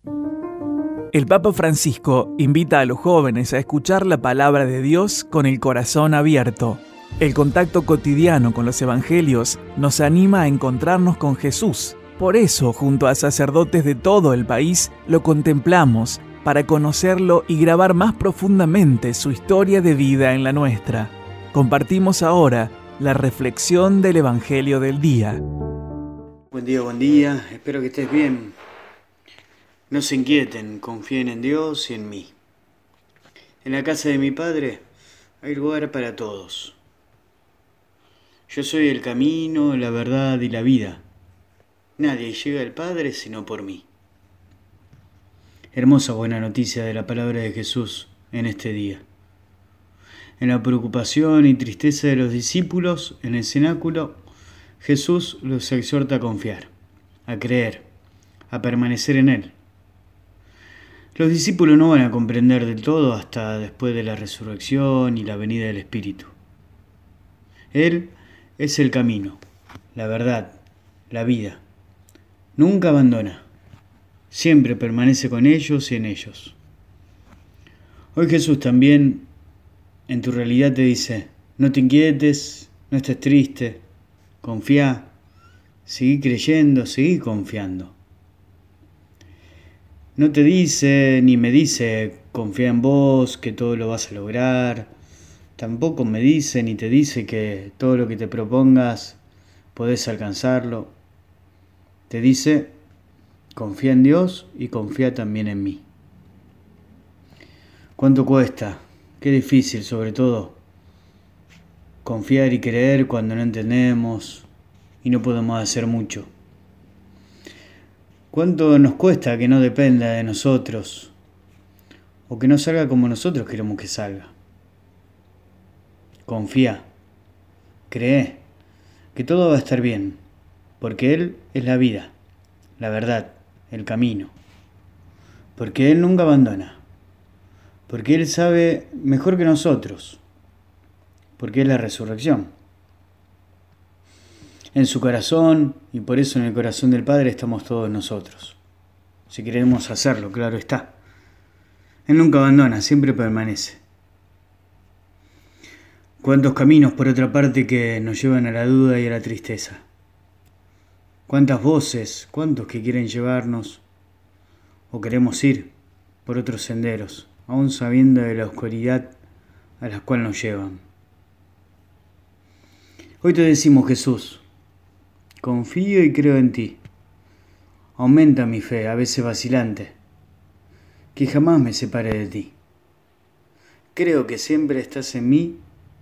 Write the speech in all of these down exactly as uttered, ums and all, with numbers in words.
El Papa Francisco invita a los jóvenes a escuchar la palabra de Dios con el corazón abierto. El contacto cotidiano con los evangelios nos anima a encontrarnos con Jesús. Por eso, junto a sacerdotes de todo el país, lo contemplamos para conocerlo y grabar más profundamente su historia de vida en la nuestra. Compartimos ahora la reflexión del Evangelio del día. Buen día, buen día. Espero que estés bien. No se inquieten, confíen en Dios y en mí. En la casa de mi Padre hay lugar para todos. Yo soy el camino, la verdad y la vida. Nadie llega al Padre sino por mí. Hermosa buena noticia de la palabra de Jesús en este día. En la preocupación y tristeza de los discípulos en el cenáculo, Jesús los exhorta a confiar, a creer, a permanecer en Él. Los discípulos no van a comprender del todo hasta después de la resurrección y la venida del Espíritu. Él es el camino, la verdad, la vida. Nunca abandona. Siempre permanece con ellos y en ellos. Hoy Jesús también en tu realidad te dice, no te inquietes, no estés triste, confía, seguí creyendo, seguí confiando. No te dice ni me dice, confía en vos, que todo lo vas a lograr. Tampoco me dice ni te dice que todo lo que te propongas podés alcanzarlo. Te dice, confía en Dios y confía también en mí. ¿Cuánto cuesta? Qué difícil, sobre todo, confiar y creer cuando no entendemos y no podemos hacer mucho. ¿Cuánto nos cuesta que no dependa de nosotros o que no salga como nosotros queremos que salga? Confía, cree que todo va a estar bien, porque Él es la vida, la verdad, el camino. Porque Él nunca abandona, porque Él sabe mejor que nosotros, porque es la resurrección. En su corazón, y por eso en el corazón del Padre estamos todos nosotros. Si queremos hacerlo, claro está. Él nunca abandona, siempre permanece. Cuántos caminos, por otra parte, que nos llevan a la duda y a la tristeza. Cuántas voces, cuántos que quieren llevarnos, o queremos ir por otros senderos, aún sabiendo de la oscuridad a la cual nos llevan. Hoy te decimos, Jesús, confío y creo en ti. Aumenta mi fe, a veces vacilante, que jamás me separe de ti. Creo que siempre estás en mí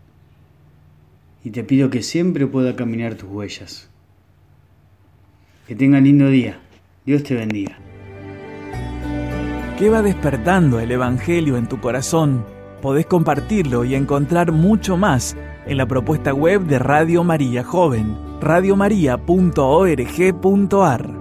y te pido que siempre pueda caminar tus huellas. Que tengas lindo día. Dios te bendiga. ¿Qué va despertando el Evangelio en tu corazón? Podés compartirlo y encontrar mucho más en la propuesta web de Radio María Joven, radiomaria punto org punto ar.